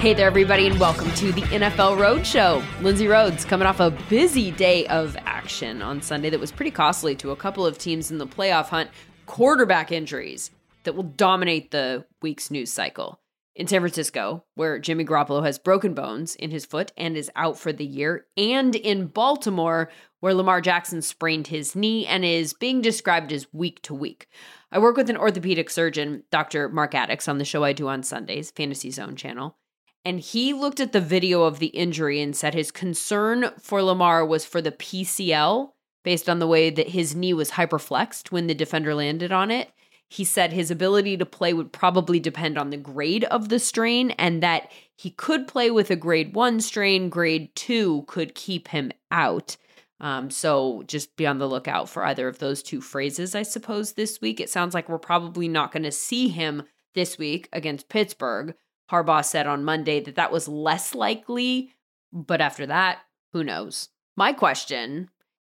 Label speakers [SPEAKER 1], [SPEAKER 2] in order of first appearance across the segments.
[SPEAKER 1] Hey there, everybody, and welcome to the NFL Roadshow. Lindsay Rhodes coming off a busy day of action on Sunday that was pretty costly to a couple of teams in the playoff hunt. Quarterback injuries that will dominate the week's news cycle. In San Francisco, where Jimmy Garoppolo has broken bones in his foot and is out for the year, and in Baltimore, where Lamar Jackson sprained his knee and is being described as week to week. I work with an orthopedic surgeon, Dr. Mark Addix, on the show I do on Sundays, Fantasy Zone channel. And he looked at the video of the injury and said his concern for Lamar was for the PCL, based on the way that his knee was hyperflexed when the defender landed on it. He said his ability to play would probably depend on the grade of the strain, and that he could play with a grade 1 strain, grade 2 could keep him out. So just be on the lookout for either of those two phrases, I suppose, this week. It sounds like we're probably not going to see him this week against Pittsburgh. Harbaugh said on Monday that that was less likely, but after that, who knows? My question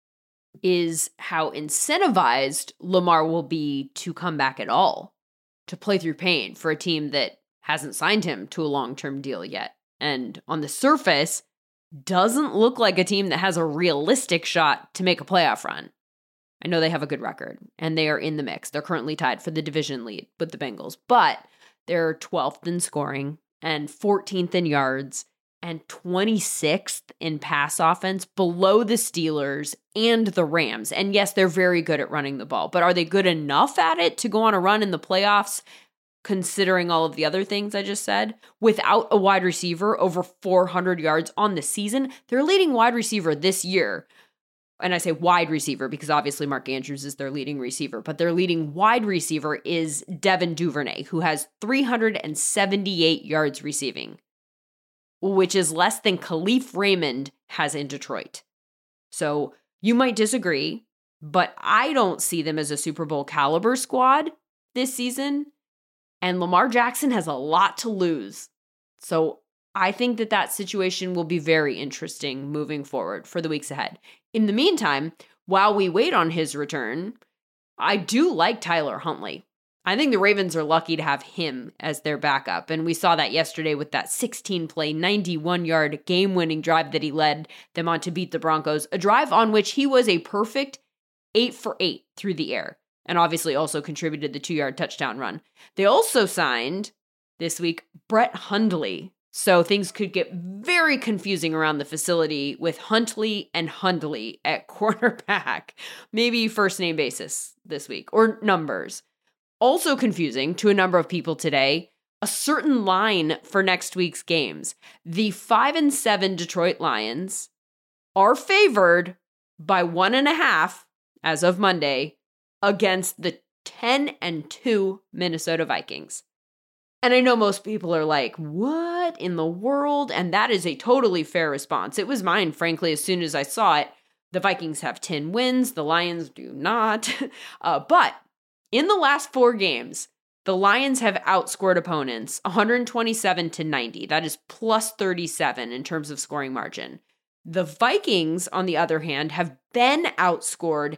[SPEAKER 1] is how incentivized Lamar will be to come back at all, to play through pain for a team that hasn't signed him to a long-term deal yet. And on the surface, doesn't look like a team that has a realistic shot to make a playoff run. I know they have a good record, and they are in the mix. They're currently tied for the division lead with the Bengals, but they're 12th in scoring and 14th in yards and 26th in pass offense, below the Steelers and the Rams. And yes, they're very good at running the ball, but are they good enough at it to go on a run in the playoffs, considering all of the other things I just said? Without a wide receiver over 400 yards on the season, their leading wide receiver this year, and I say wide receiver because obviously Mark Andrews is their leading receiver, but their leading wide receiver is Devin Duvernay, who has 378 yards receiving, which is less than Khalif Raymond has in Detroit. So you might disagree, but I don't see them as a Super Bowl caliber squad this season, and Lamar Jackson has a lot to lose. So I think that situation will be very interesting moving forward for the weeks ahead. In the meantime, while we wait on his return, I do like Tyler Huntley. I think the Ravens are lucky to have him as their backup, and we saw that yesterday with that 16-play, 91-yard game-winning drive that he led them on to beat the Broncos, a drive on which he was a perfect 8 for 8 through the air, and obviously also contributed the 2-yard touchdown run. They also signed, this week, Brett Hundley. So things could get very confusing around the facility with Huntley and Hundley at quarterback. Maybe first name basis this week, or numbers. Also confusing to a number of people today, a certain line for next week's games. The 5-7 Detroit Lions are favored by 1.5 as of Monday against the 10-2 Minnesota Vikings. And I know most people are like, what in the world? And that is a totally fair response. It was mine, frankly, as soon as I saw it. The Vikings have 10 wins. The Lions do not. But in the last 4 games, the Lions have outscored opponents 127-90. That is plus 37 in terms of scoring margin. The Vikings, on the other hand, have been outscored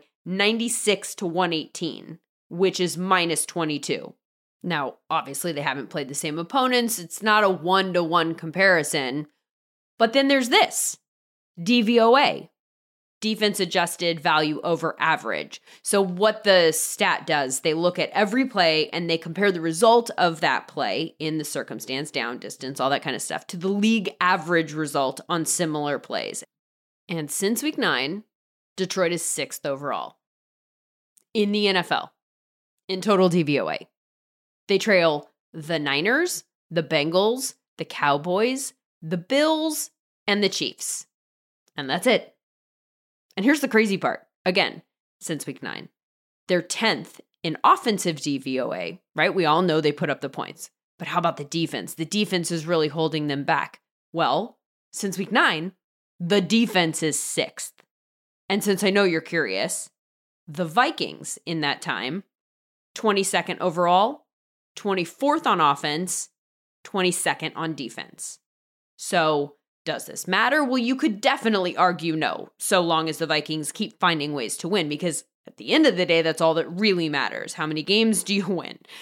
[SPEAKER 1] 96-118, which is minus 22. Now, obviously, they haven't played the same opponents. It's not a 1-to-1 comparison. But then there's this, DVOA, defense adjusted value over average. So what the stat does, they look at every play and they compare the result of that play in the circumstance, down, distance, all that kind of stuff, to the league average result on similar plays. And since week 9, Detroit is 6th overall in the NFL in total DVOA. They trail the Niners, the Bengals, the Cowboys, the Bills, and the Chiefs. And that's it. And here's the crazy part. Again, since week 9, they're 10th in offensive DVOA, right? We all know they put up the points. But how about the defense? The defense is really holding them back. Well, since week 9, the defense is 6th. And since I know you're curious, the Vikings in that time, 22nd overall, 24th on offense, 22nd on defense. So does this matter? Well, you could definitely argue no, so long as the Vikings keep finding ways to win, because at the end of the day, that's all that really matters. How many games do you win?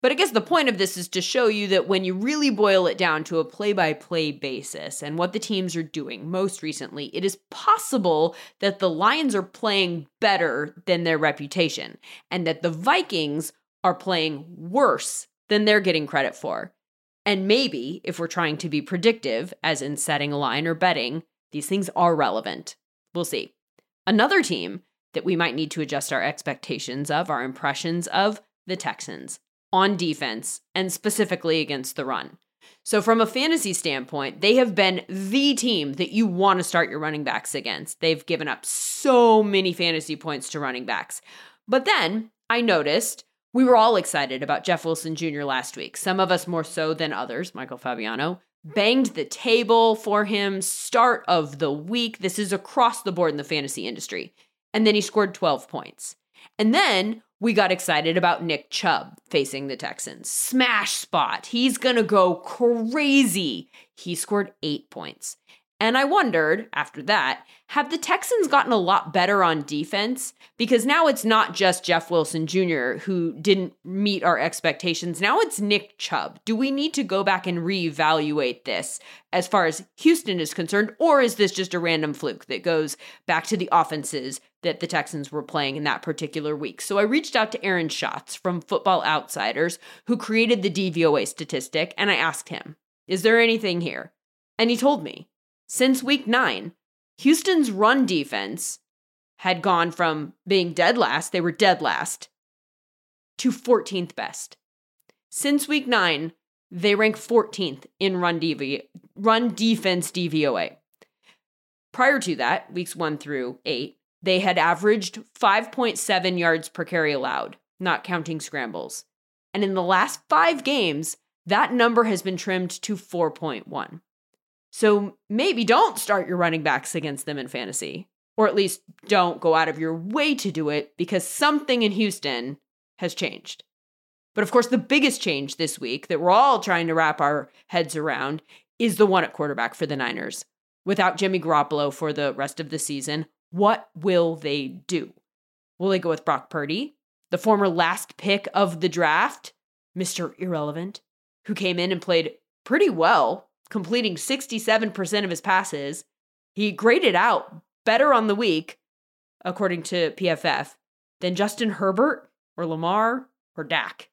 [SPEAKER 1] But I guess the point of this is to show you that when you really boil it down to a play-by-play basis and what the teams are doing most recently, it is possible that the Lions are playing better than their reputation and that the Vikings are playing worse than they're getting credit for. And maybe, if we're trying to be predictive, as in setting a line or betting, these things are relevant. We'll see. Another team that we might need to adjust our expectations of, our impressions of, the Texans. On defense, and specifically against the run. So from a fantasy standpoint, they have been the team that you want to start your running backs against. They've given up so many fantasy points to running backs. But then I noticed we were all excited about Jeff Wilson Jr. last week. Some of us more so than others. Michael Fabiano banged the table for him, start of the week. This is across the board in the fantasy industry. And then he scored 12 points. And then we got excited about Nick Chubb facing the Texans. Smash spot. He's going to go crazy. He scored 8 points. And I wondered, after that, have the Texans gotten a lot better on defense? Because now it's not just Jeff Wilson Jr. who didn't meet our expectations. Now it's Nick Chubb. Do we need to go back and reevaluate this as far as Houston is concerned? Or is this just a random fluke that goes back to the offenses that the Texans were playing in that particular week? So I reached out to Aaron Schatz from Football Outsiders, who created the DVOA statistic, and I asked him, is there anything here? And he told me. Since week 9, Houston's run defense had gone from being dead last, they were dead last, to 14th best. Since week 9, they rank 14th in run defense DVOA. Prior to that, weeks 1 through 8, they had averaged 5.7 yards per carry allowed, not counting scrambles. And in the last 5 games, that number has been trimmed to 4.1. So maybe don't start your running backs against them in fantasy, or at least don't go out of your way to do it because something in Houston has changed. But of course, the biggest change this week that we're all trying to wrap our heads around is the one at quarterback for the Niners. Without Jimmy Garoppolo for the rest of the season, what will they do? Will they go with Brock Purdy, the former last pick of the draft, Mr. Irrelevant, who came in and played pretty well, completing 67% of his passes? He graded out better on the week, according to PFF, than Justin Herbert or Lamar or Dak.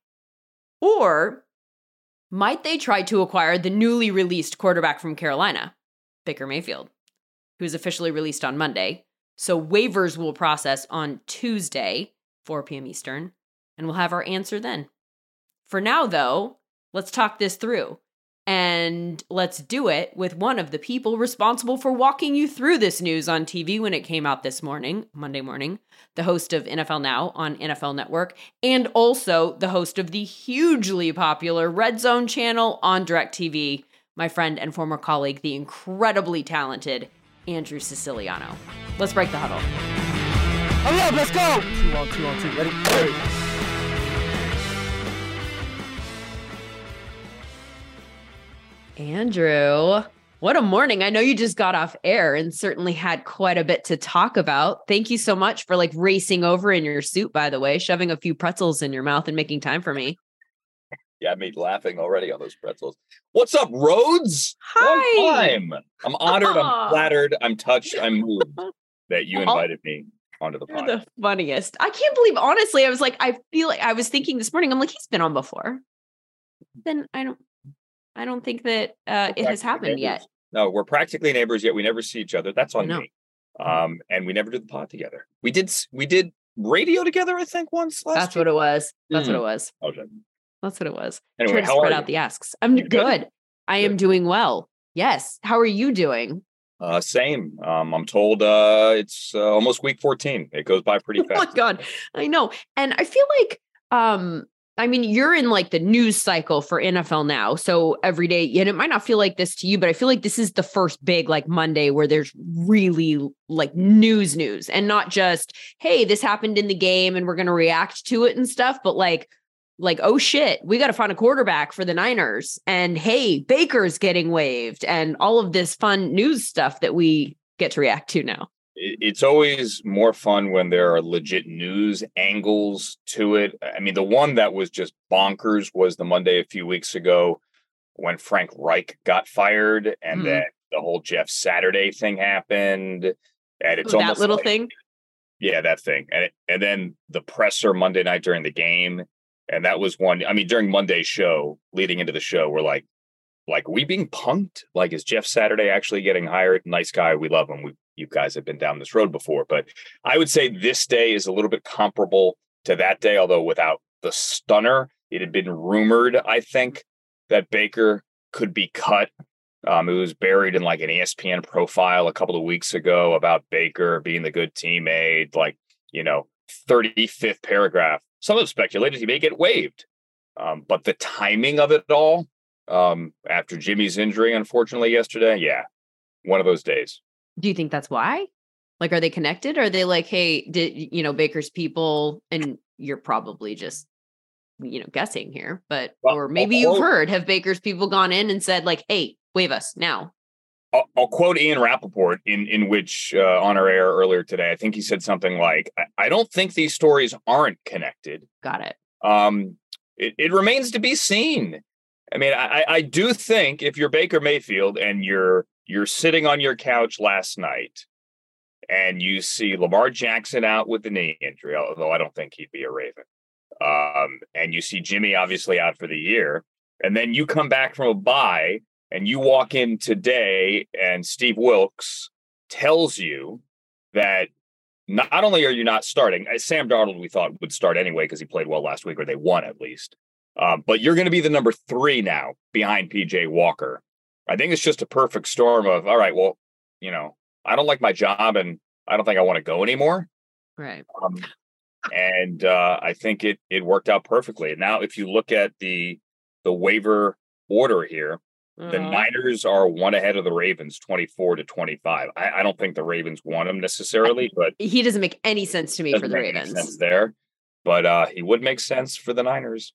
[SPEAKER 1] Or might they try to acquire the newly released quarterback from Carolina, Baker Mayfield, who is officially released on Monday? So waivers will process on Tuesday, 4 p.m. Eastern, and we'll have our answer then. For now, though, let's talk this through. And let's do it with one of the people responsible for walking you through this news on TV when it came out this morning, Monday morning, the host of NFL Now on NFL Network, and also the host of the hugely popular Red Zone channel on DirecTV, my friend and former colleague, the incredibly talented Andrew Siciliano. Let's break the huddle.
[SPEAKER 2] Hurry up, let's go! 2 on 2, ready?
[SPEAKER 1] Andrew, what a morning. I know you just got off air and certainly had quite a bit to talk about. Thank you so much for racing over in your suit, by the way, shoving a few pretzels in your mouth and making time for me.
[SPEAKER 3] Yeah, me laughing already on those pretzels. What's up, Rhodes?
[SPEAKER 1] Hi.
[SPEAKER 3] Long time. I'm honored. I'm flattered. I'm touched. I'm moved that you invited me onto the
[SPEAKER 1] You're
[SPEAKER 3] pod.
[SPEAKER 1] the funniest. I can't believe, honestly, I was I was thinking this morning, I'm like, he's been on before. Then I don't think that it has happened yet.
[SPEAKER 3] No, we're practically neighbors, yet we never see each other. That's on me. And we never did the pod together. We did radio together, I think, once last
[SPEAKER 1] That's
[SPEAKER 3] year.
[SPEAKER 1] what it was. That's what it was.
[SPEAKER 3] Okay.
[SPEAKER 1] That's what it was.
[SPEAKER 3] Anyway,
[SPEAKER 1] Trying to
[SPEAKER 3] how
[SPEAKER 1] spread
[SPEAKER 3] are
[SPEAKER 1] out
[SPEAKER 3] you?
[SPEAKER 1] the asks. I'm
[SPEAKER 3] You
[SPEAKER 1] good. I am
[SPEAKER 3] Good.
[SPEAKER 1] doing well. Yes. How are you doing?
[SPEAKER 3] Same. I'm told it's almost week 14. It goes by pretty
[SPEAKER 1] Oh
[SPEAKER 3] fast.
[SPEAKER 1] my God. I know. And I feel like, you're in the news cycle for NFL Now. So every day, and it might not feel like this to you, but I feel like this is the first big Monday where there's really news and not just, hey, this happened in the game and we're going to react to it and stuff, but oh shit, we got to find a quarterback for the Niners. And hey, Baker's getting waived and all of this fun news stuff that we get to react to now.
[SPEAKER 3] it's always more fun when there are legit news angles to it. I mean, the one that was just bonkers was the Monday a few weeks ago when Frank Reich got fired, and then the whole Jeff Saturday thing happened. And it's almost
[SPEAKER 1] that little
[SPEAKER 3] like,
[SPEAKER 1] thing.
[SPEAKER 3] Yeah, that thing. And then the presser Monday night during the game. And that was one. I mean, during Monday's show, leading into the show, we're like, we being punked? Like, is Jeff Saturday actually getting hired? Nice guy. We love him. You guys have been down this road before. But I would say this day is a little bit comparable to that day, although without the stunner. It had been rumored, I think, that Baker could be cut. It was buried in like an ESPN profile a couple of weeks ago about Baker being the good teammate, 35th paragraph. Some have speculated he may get waived. But the timing of it all, after Jimmy's injury, unfortunately, yesterday, one of those days.
[SPEAKER 1] Do you think that's why? Like, are they connected? Are they like, hey, did Baker's people, and you're probably just, guessing here, but, or maybe you've heard, have Baker's people gone in and said like, hey, waive us now?
[SPEAKER 3] I'll quote Ian Rappaport in which on our air earlier today. I think he said something like, I don't think these stories aren't connected.
[SPEAKER 1] Got it.
[SPEAKER 3] It remains to be seen. I mean, I do think if you're Baker Mayfield and you're sitting on your couch last night and you see Lamar Jackson out with the knee injury, although I don't think he'd be a Raven, and you see Jimmy obviously out for the year, and then you come back from a bye and you walk in today and Steve Wilks tells you that not only are you not starting, Sam Darnold we thought would start anyway because he played well last week, or they won at least, but you're going to be the number 3 now behind PJ Walker. I think it's just a perfect storm of, all right, well, I don't like my job and I don't think I want to go anymore.
[SPEAKER 1] Right.
[SPEAKER 3] And I think it worked out perfectly. And now if you look at the waiver order here, the Niners are one ahead of the Ravens, 24-25. I don't think the Ravens want him necessarily, but
[SPEAKER 1] he doesn't make any sense to me for the Ravens.
[SPEAKER 3] Sense there, but he would make sense for the Niners.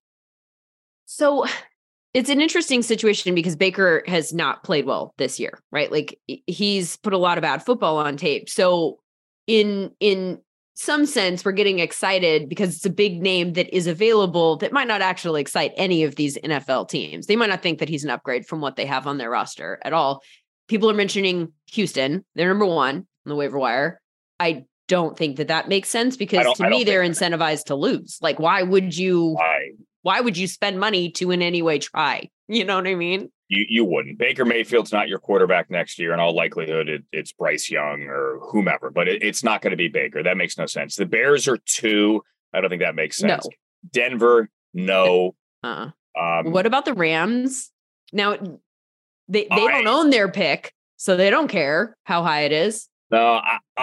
[SPEAKER 1] So it's an interesting situation because Baker has not played well this year, right? Like, he's put a lot of bad football on tape. So in some sense, we're getting excited because it's a big name that is available that might not actually excite any of these NFL teams. They might not think that he's an upgrade from what they have on their roster at all. People are mentioning Houston. They're number 1 on the waiver wire. I don't think that makes sense because to me, they're incentivized to lose. Like, why would you spend money to in any way try? You know what I mean?
[SPEAKER 3] You wouldn't. Baker Mayfield's not your quarterback next year. In all likelihood, it's Bryce Young or whomever, but it's not going to be Baker. That makes no sense. The Bears are 2. I don't think that makes sense. No. Denver, no.
[SPEAKER 1] What about the Rams? Now, they don't own their pick, so they don't care how high it is.
[SPEAKER 3] No,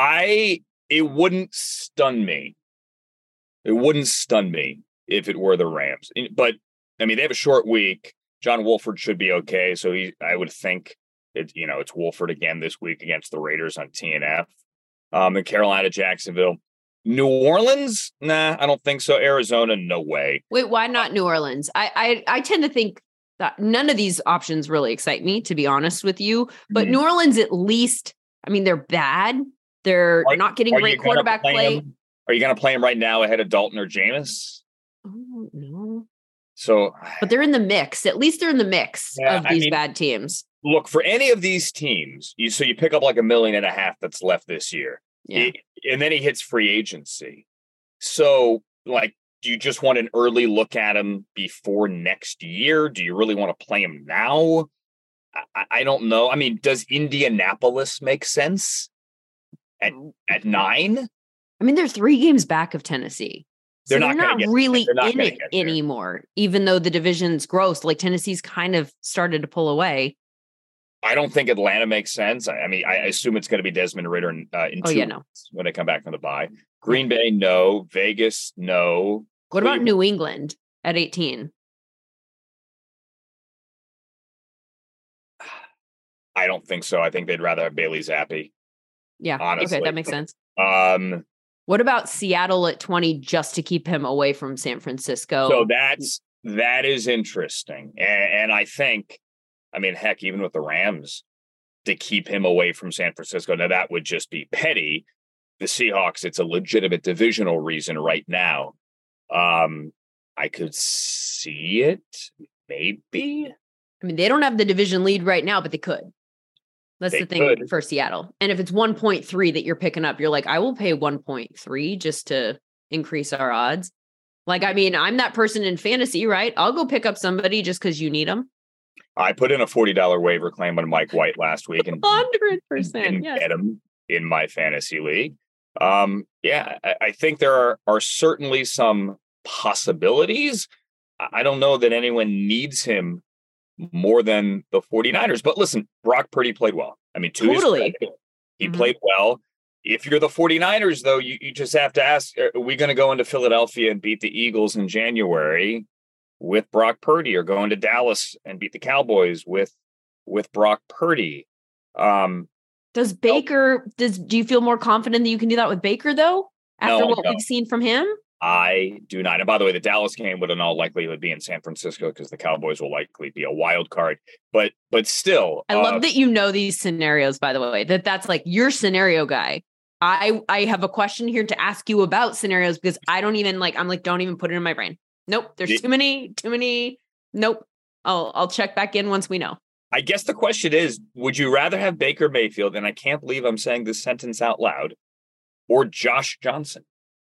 [SPEAKER 3] it wouldn't stun me. It wouldn't stun me if it were the Rams. But, I mean, they have a short week. John Wolford should be okay. So I would think it's Wolford again this week against the Raiders on TNF. And Carolina, Jacksonville. New Orleans? Nah, I don't think so. Arizona, no way.
[SPEAKER 1] Wait, why not New Orleans? I tend to think that none of these options really excite me, to be honest with you. But New Orleans, at least, I mean, they're bad. They're not getting great quarterback play.
[SPEAKER 3] Are you going to play him right now ahead of Dalton or Jameis?
[SPEAKER 1] Oh, no.
[SPEAKER 3] So,
[SPEAKER 1] but they're in the mix. At least they're in the mix of these bad teams.
[SPEAKER 3] Look, for any of these teams, you pick up like $1.5 million that's left this year.
[SPEAKER 1] Yeah.
[SPEAKER 3] And then he hits free agency. So, like, do you just want an early look at him before next year? Do you really want to play him now? I don't know. I mean, does Indianapolis make sense at 9?
[SPEAKER 1] I mean, they're 3 games back of Tennessee. So they're not really in it anymore, even though the division's gross. Like, Tennessee's kind of started to pull away.
[SPEAKER 3] I don't think Atlanta makes sense. I mean, I assume it's going to be Desmond Ridder in 2 weeks when they come back from the bye. Green Bay, no. Vegas, no.
[SPEAKER 1] What about New England at 18?
[SPEAKER 3] I don't think so. I think they'd rather have Bailey Zappi.
[SPEAKER 1] Yeah.
[SPEAKER 3] Honestly.
[SPEAKER 1] Okay, that makes sense. What about Seattle at 20 just to keep him away from San Francisco?
[SPEAKER 3] So that is interesting. And I think, I mean, heck, even with the Rams, to keep him away from San Francisco. Now, that would just be petty. The Seahawks, it's a legitimate divisional reason right now. I could see it, maybe.
[SPEAKER 1] I mean, they don't have the division lead right now, but they could. That's the thing for Seattle. And if it's 1.3 that you're picking up, you're like, I will pay 1.3 just to increase our odds. Like, I mean, I'm that person in fantasy, right? I'll go pick up somebody just because you need them.
[SPEAKER 3] I put in a $40 waiver claim on Mike White last week and
[SPEAKER 1] 100%.
[SPEAKER 3] Yes. Get him in my fantasy league. I think there are certainly some possibilities. I don't know that anyone needs him more than the 49ers. But listen, Brock Purdy played well. I mean,
[SPEAKER 1] totally.
[SPEAKER 3] He played well. If you're the 49ers, though, you just have to ask, are we going to go into Philadelphia and beat the Eagles in January with Brock Purdy, or going to Dallas and beat the Cowboys with Brock Purdy?
[SPEAKER 1] Do you feel more confident that you can do that with Baker, though, after what we've seen from him?
[SPEAKER 3] I do not. And by the way, the Dallas game would in all likelihood be in San Francisco because the Cowboys will likely be a wild card. But still,
[SPEAKER 1] I love that you know these scenarios, by the way, that's like your scenario guy. I have a question here to ask you about scenarios because I don't even don't even put it in my brain. Nope. There's too many. Nope. I'll check back in once we know.
[SPEAKER 3] I guess the question is, would you rather have Baker Mayfield, and I can't believe I'm saying this sentence out loud, or Josh Johnson?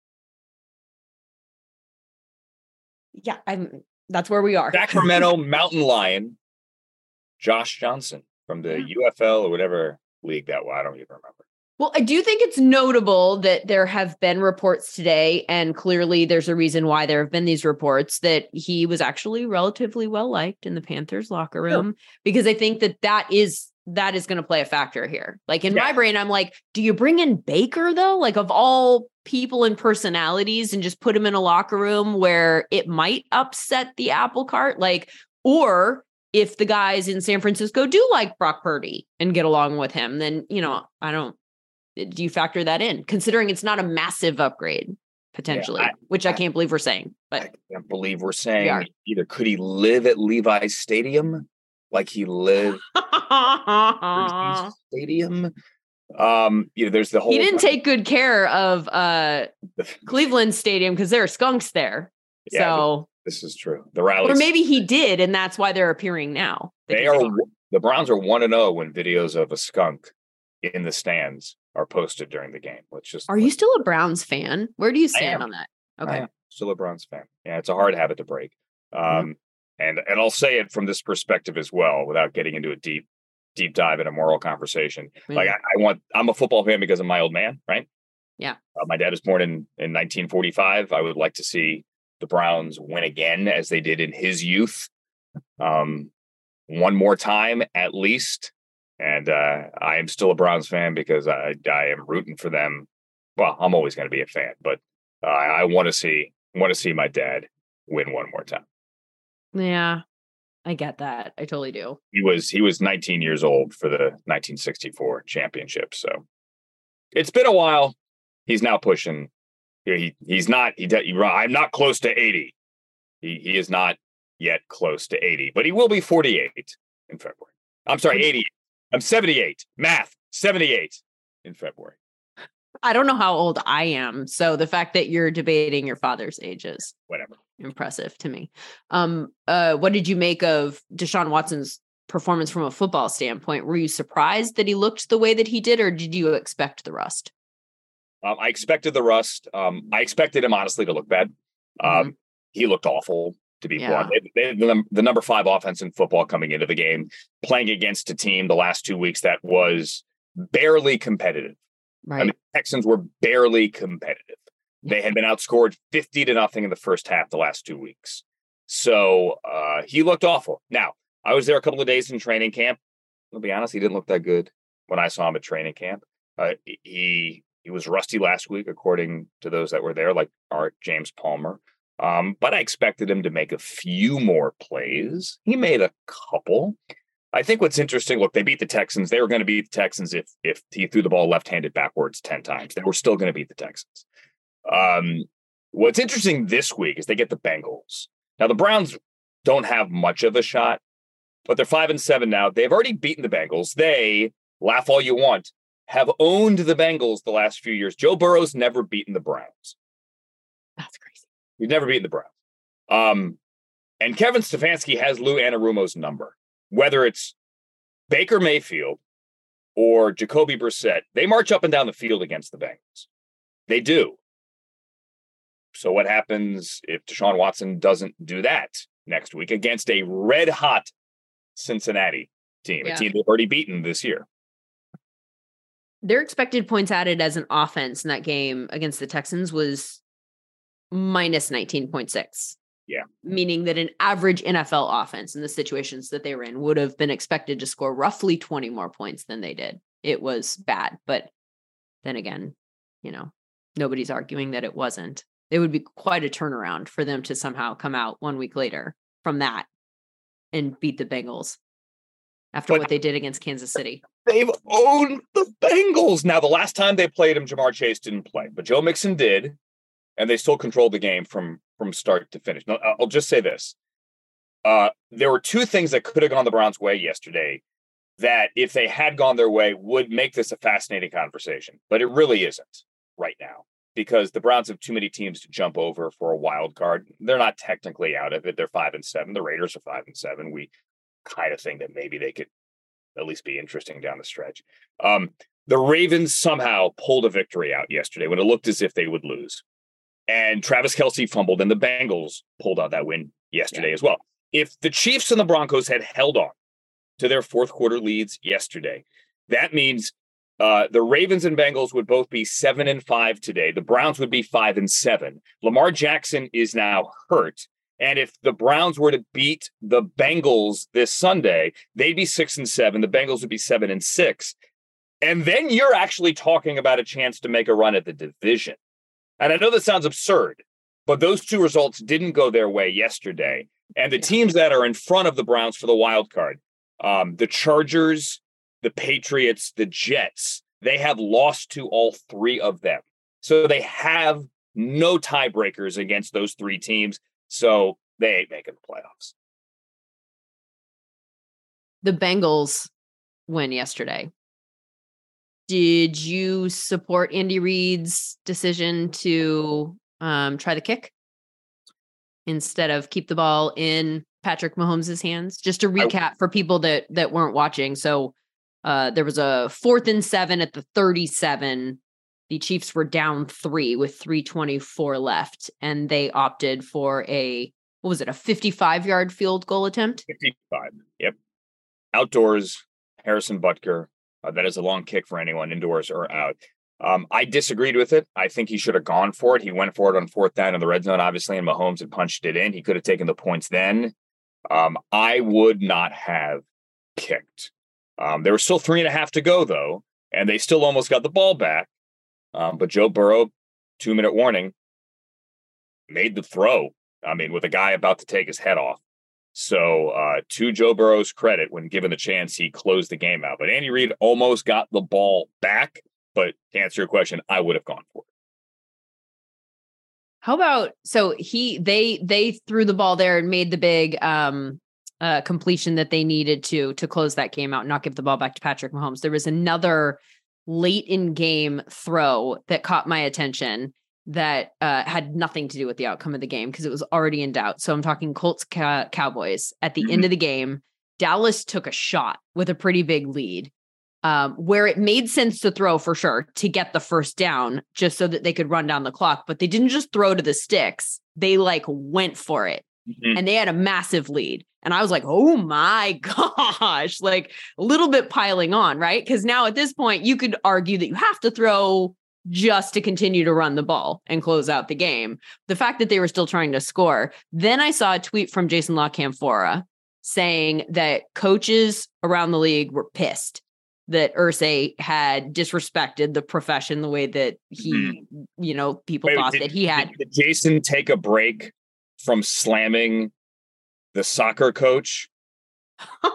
[SPEAKER 1] Yeah, that's where we are.
[SPEAKER 3] Sacramento Mountain Lion, Josh Johnson from the UFL or whatever league that was. I don't even remember.
[SPEAKER 1] Well, I do think it's notable that there have been reports today, and clearly there's a reason why there have been these reports, that he was actually relatively well liked in the Panthers locker room, because I think that is going to play a factor here. Like in my brain, I'm like, do you bring in Baker though? Like of all people and personalities, and just put him in a locker room where it might upset the apple cart? Like, or if the guys in San Francisco do like Brock Purdy and get along with him, then, do you factor that in, considering it's not a massive upgrade potentially, which I can't believe we're saying, but
[SPEAKER 3] I can't believe we're saying either. Could he live at Levi's Stadium like he lived at Stadium? There's the whole.
[SPEAKER 1] He didn't take good care of Cleveland Stadium because there are skunks there. Yeah, so
[SPEAKER 3] this is true. The rally,
[SPEAKER 1] or maybe he did, and that's why they're appearing now.
[SPEAKER 3] The Browns are 1-0 when videos of a skunk in the stands are posted during the game.
[SPEAKER 1] Are you still a Browns fan? Where do you stand on that? Okay,
[SPEAKER 3] still a Browns fan. Yeah, it's a hard habit to break. And I'll say it from this perspective as well, without getting into a deep dive in a moral conversation. Like I'm a football fan because of my old man, right?
[SPEAKER 1] Yeah.
[SPEAKER 3] My dad was born in 1945. I would like to see the Browns win again, as they did in his youth. One more time at least. And I am still a Browns fan because I am rooting for them. Well, I'm always going to be a fan, but I want to see my dad win one more time.
[SPEAKER 1] Yeah, I get that. I totally do.
[SPEAKER 3] He was 19 years old for the 1964 championship. So it's been a while. He's now pushing. I'm not close to 80. He is not yet close to 80, but he will be 48 in February. I'm sorry, 88. I'm 78. Math, 78 in February.
[SPEAKER 1] I don't know how old I am. So the fact that you're debating your father's age is impressive to me. What did you make of Deshaun Watson's performance from a football standpoint? Were you surprised that he looked the way that he did, or did you expect the rust?
[SPEAKER 3] I expected the rust. I expected him, honestly, to look bad. He looked awful, to be blunt. The number 5 offense in football coming into the game, playing against a team the last 2 weeks that was barely competitive.
[SPEAKER 1] Right.
[SPEAKER 3] I mean, the Texans were barely competitive. They had been outscored 50-0 in the first half the last 2 weeks. So he looked awful. Now, I was there a couple of days in training camp. I'll be honest, he didn't look that good when I saw him at training camp. He was rusty last week, according to those that were there, like James Palmer. But I expected him to make a few more plays. He made a couple. I think what's interesting, look, they beat the Texans. They were going to beat the Texans if he threw the ball left-handed backwards 10 times. They were still going to beat the Texans. What's interesting this week is they get the Bengals. Now, the Browns don't have much of a shot, but they're 5-7 now. They've already beaten the Bengals. They laugh all you want, have owned the Bengals the last few years. Joe Burrow's never beaten the Browns.
[SPEAKER 1] That's crazy.
[SPEAKER 3] He's never beaten the Browns. And Kevin Stefanski has Lou Anarumo's number. Whether it's Baker Mayfield or Jacoby Brissett, they march up and down the field against the Bengals. They do. So what happens if Deshaun Watson doesn't do that next week against a red-hot Cincinnati team, a team they've already beaten this year?
[SPEAKER 1] Their expected points added as an offense in that game against the Texans was minus 19.6.
[SPEAKER 3] Yeah.
[SPEAKER 1] Meaning that an average NFL offense in the situations that they were in would have been expected to score roughly 20 more points than they did. It was bad. But then again, nobody's arguing that it wasn't. It would be quite a turnaround for them to somehow come out 1 week later from that and beat the Bengals after what they did against Kansas City.
[SPEAKER 3] They've owned the Bengals. Now, the last time they played him, Jamar Chase didn't play, but Joe Mixon did, and they still controlled the game from start to finish. Now, I'll just say this. There were two things that could have gone the Browns' way yesterday that, if they had gone their way, would make this a fascinating conversation. But it really isn't right now because the Browns have too many teams to jump over for a wild card. They're not technically out of it. They're 5-7. The Raiders are 5-7. We kind of think that maybe they could at least be interesting down the stretch. The Ravens somehow pulled a victory out yesterday when it looked as if they would lose. And Travis Kelce fumbled, and the Bengals pulled out that win yesterday as well. If the Chiefs and the Broncos had held on to their fourth quarter leads yesterday, that means the Ravens and Bengals would both be 7-5 today. The Browns would be 5-7. Lamar Jackson is now hurt. And if the Browns were to beat the Bengals this Sunday, they'd be 6-7. The Bengals would be 7-6. And then you're actually talking about a chance to make a run at the division. And I know that sounds absurd, but those two results didn't go their way yesterday. And the teams that are in front of the Browns for the wild card, the Chargers, the Patriots, the Jets, they have lost to all three of them. So they have no tiebreakers against those three teams. So they ain't making the playoffs.
[SPEAKER 1] The Bengals win yesterday. Did you support Andy Reid's decision to try the kick instead of keep the ball in Patrick Mahomes' hands? Just to recap for people that weren't watching. So there was a 4th and 7 at the 37. The Chiefs were down 3 with 3:24 left, and they opted for a 55-yard field goal attempt?
[SPEAKER 3] 55. Yep. Outdoors, Harrison Butker. That is a long kick for anyone, indoors or out. I disagreed with it. I think he should have gone for it. He went for it on 4th down in the red zone, obviously, and Mahomes had punched it in. He could have taken the points then. I would not have kicked. There was still 3.5 to go, though, and they still almost got the ball back. But Joe Burrow, 2-minute warning, made the throw. I mean, with a guy about to take his head off. So to Joe Burrow's credit, when given the chance, he closed the game out. But Andy Reid almost got the ball back. But to answer your question, I would have gone for it.
[SPEAKER 1] How about, so they threw the ball there and made the big completion that they needed to close that game out and not give the ball back to Patrick Mahomes. There was another late in game throw that caught my attention that had nothing to do with the outcome of the game because it was already in doubt. So I'm talking Colts Cowboys at the end of the game. Dallas took a shot with a pretty big lead where it made sense to throw for sure to get the first down just so that they could run down the clock. But they didn't just throw to the sticks. They went for it and they had a massive lead. And I was like, oh my gosh, a little bit piling on, right? Because now at this point, you could argue that you have to throw just to continue to run the ball and close out the game. The fact that they were still trying to score. Then I saw a tweet from Jason La Canfora saying that coaches around the league were pissed that Irsay had disrespected the profession the way that he, people thought that he had.
[SPEAKER 3] Did Jason take a break from slamming the soccer coach?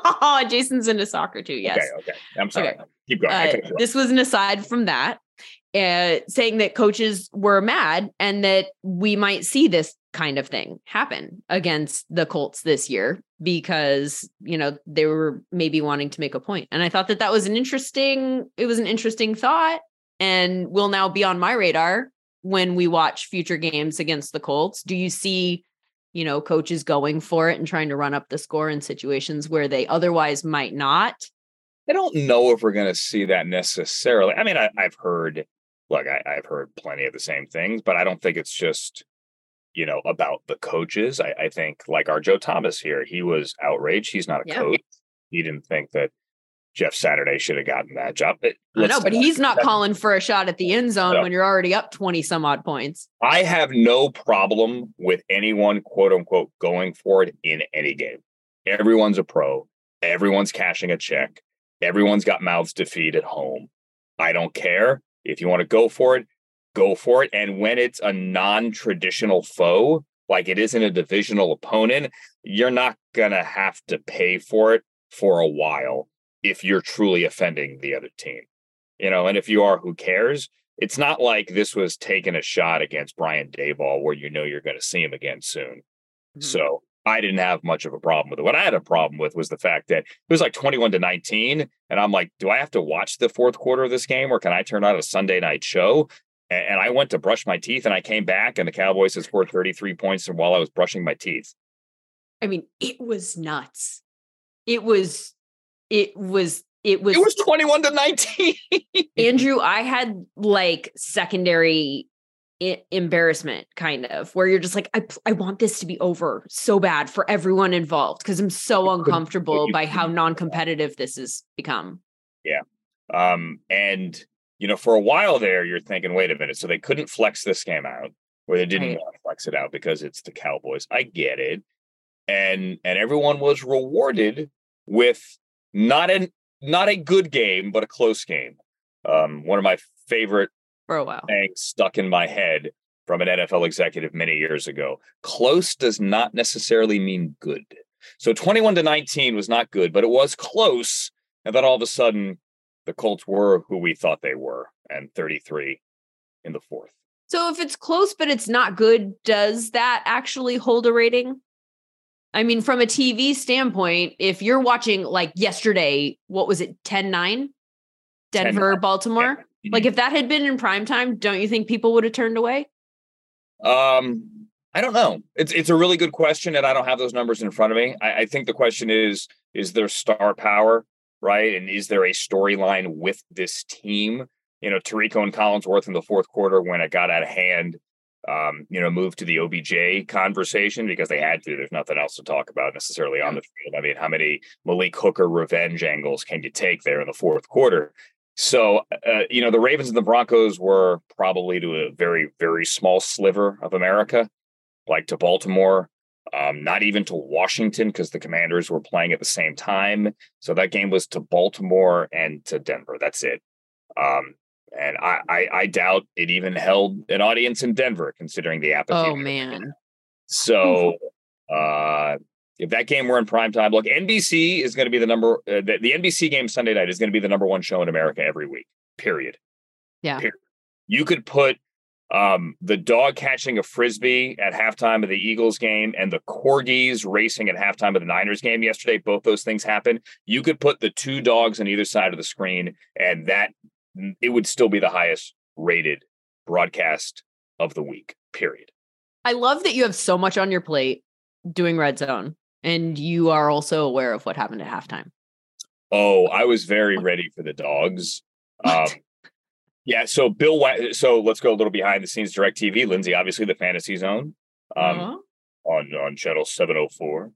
[SPEAKER 1] Jason's into soccer too. Yes.
[SPEAKER 3] Okay. I'm sorry. Okay. Keep going.
[SPEAKER 1] This was an aside from that. saying that coaches were mad and that we might see this kind of thing happen against the Colts this year because, they were maybe wanting to make a point. And I thought that was an interesting thought and will now be on my radar when we watch future games against the Colts. Do you see, coaches going for it and trying to run up the score in situations where they otherwise might not?
[SPEAKER 3] I don't know if we're going to see that necessarily. I mean, I've heard plenty of the same things, but I don't think it's just, about the coaches. I think like our Joe Thomas here, he was outraged. He's not a coach. He didn't think that Jeff Saturday should have gotten that job.
[SPEAKER 1] I know, but he's not calling for a shot at the end zone when you're already up 20 some odd points.
[SPEAKER 3] I have no problem with anyone, quote unquote, going for it in any game. Everyone's a pro. Everyone's cashing a check. Everyone's got mouths to feed at home. I don't care. If you want to go for it, go for it. And when it's a non-traditional foe, like it isn't a divisional opponent, you're not going to have to pay for it for a while if you're truly offending the other team. And if you are, who cares? It's not like this was taking a shot against Brian Daboll where you're going to see him again soon. Mm-hmm. So I didn't have much of a problem with it. What I had a problem with was the fact that it was like 21-19. And I'm like, do I have to watch the fourth quarter of this game or can I turn on a Sunday night show? And I went to brush my teeth and I came back and the Cowboys had scored 33 points while I was brushing my teeth.
[SPEAKER 1] I mean, it was nuts. It was
[SPEAKER 3] 21-19.
[SPEAKER 1] Andrew, I had like secondary embarrassment kind of where you're just like, I want this to be over so bad for everyone involved because I'm so uncomfortable by how non-competitive this has become.
[SPEAKER 3] Yeah. And for a while there, you're thinking, wait a minute. So they couldn't flex this game out or they didn't want to flex it out because it's the Cowboys. I get it. And everyone was rewarded with not a good game, but a close game. One of my favorite
[SPEAKER 1] for a while
[SPEAKER 3] things stuck in my head from an NFL executive many years ago. Close does not necessarily mean good. So 21-19 was not good, but it was close. And then all of a sudden, the Colts were who we thought they were, and 33 in the fourth.
[SPEAKER 1] So if it's close, but it's not good, does that actually hold a rating? I mean, from a TV standpoint, if you're watching like yesterday, what was it, 10-9? Denver, 10-9. Baltimore? Yeah. Like if that had been in primetime, don't you think people would have turned away?
[SPEAKER 3] I don't know. It's a really good question, and I don't have those numbers in front of me. I think the question is there star power, right? And is there a storyline with this team? Tirico and Collinsworth in the fourth quarter when it got out of hand, moved to the OBJ conversation because they had to. There's nothing else to talk about necessarily on the field. I mean, how many Malik Hooker revenge angles can you take there in the fourth quarter? So, the Ravens and the Broncos were probably to a very, very small sliver of America, like to Baltimore, not even to Washington because the Commanders were playing at the same time. So that game was to Baltimore and to Denver. That's it. And I doubt it even held an audience in Denver, considering the apathy.
[SPEAKER 1] Oh, man.
[SPEAKER 3] So if that game were in primetime, look, NBC is going to be the NBC game Sunday night is going to be the number one show in America every week, period.
[SPEAKER 1] Yeah.
[SPEAKER 3] Period. You could put the dog catching a Frisbee at halftime of the Eagles game and the Corgis racing at halftime of the Niners game yesterday. Both those things happened. You could put the two dogs on either side of the screen and it would still be the highest rated broadcast of the week, period.
[SPEAKER 1] I love that you have so much on your plate doing Red Zone, and you are also aware of what happened at halftime.
[SPEAKER 3] Oh, I was very ready for the dogs. Yeah, so so let's go a little behind the scenes. DirecTV, Lindsay, obviously the Fantasy Zone on channel 704.